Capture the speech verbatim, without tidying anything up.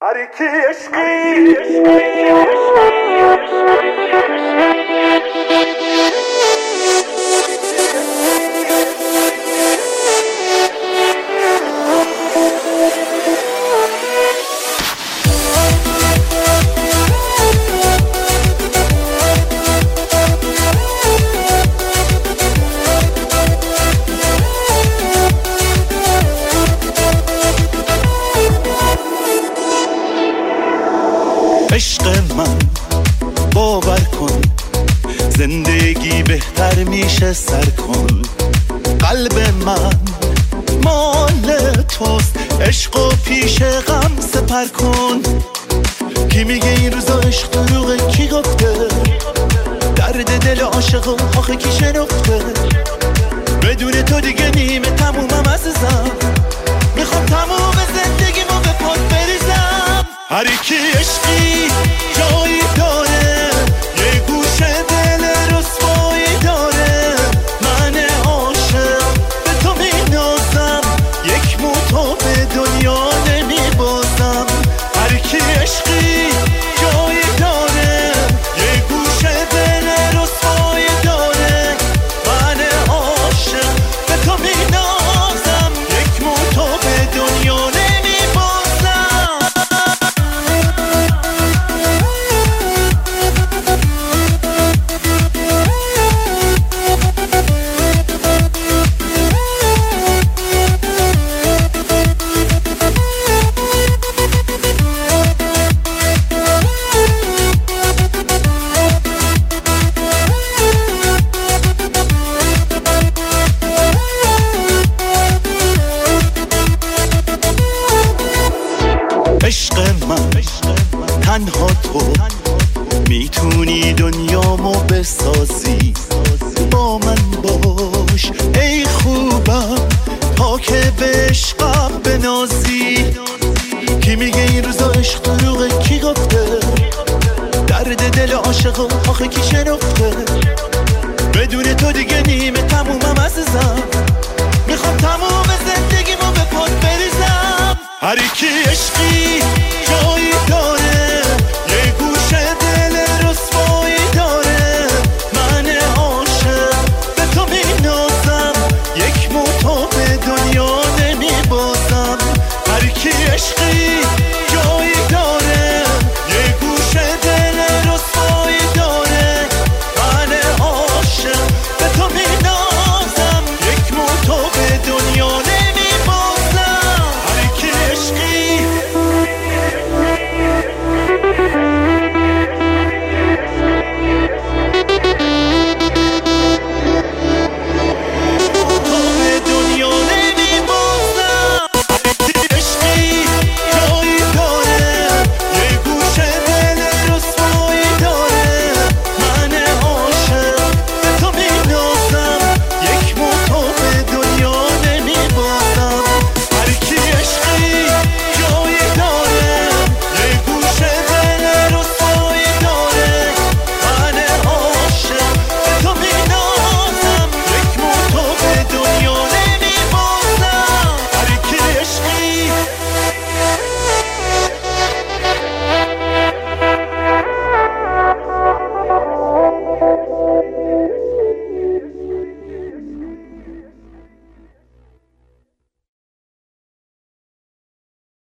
هر کی عشقی عشق من باور کن زندگی بهتر میشه سر کن قلب من مال توست عشق و پیش غم سپر کن کی میگه این روزا عشق دروغه کی گفته درد دل عاشق آخه کی شنفته بدون تو دیگه نیمه تمومم عزیزم میخوام تموم زندگیمو به پات بریزم هر کی عشقی جایی داره یه گوشه دل رسوایی داره من عاشق به تو مینازم یک موتو به دنیا نمیبازم هر کی عشقی جایی داره یه گوشه دل رسوایی داره من عاشق به تو مینازم یک موتو به دنیا عشق من تنها تو میتونی دنیامو بسازی با من باش ای خوبم تا که به عشقم بنازی کی میگه این روزا عشق دروغه کی گفته درد دل عاشق آخه کی شنفته بدون تو دیگه نیمه تمومم عزیزم میخوام تموم زندگیمو به پات بریزم هر کی عشقی جایی داره یه گوشه دل رسوایی داره من عاشق به تو مینازم یک موتو به دنیا نمیبازم هر کی عشقی جایی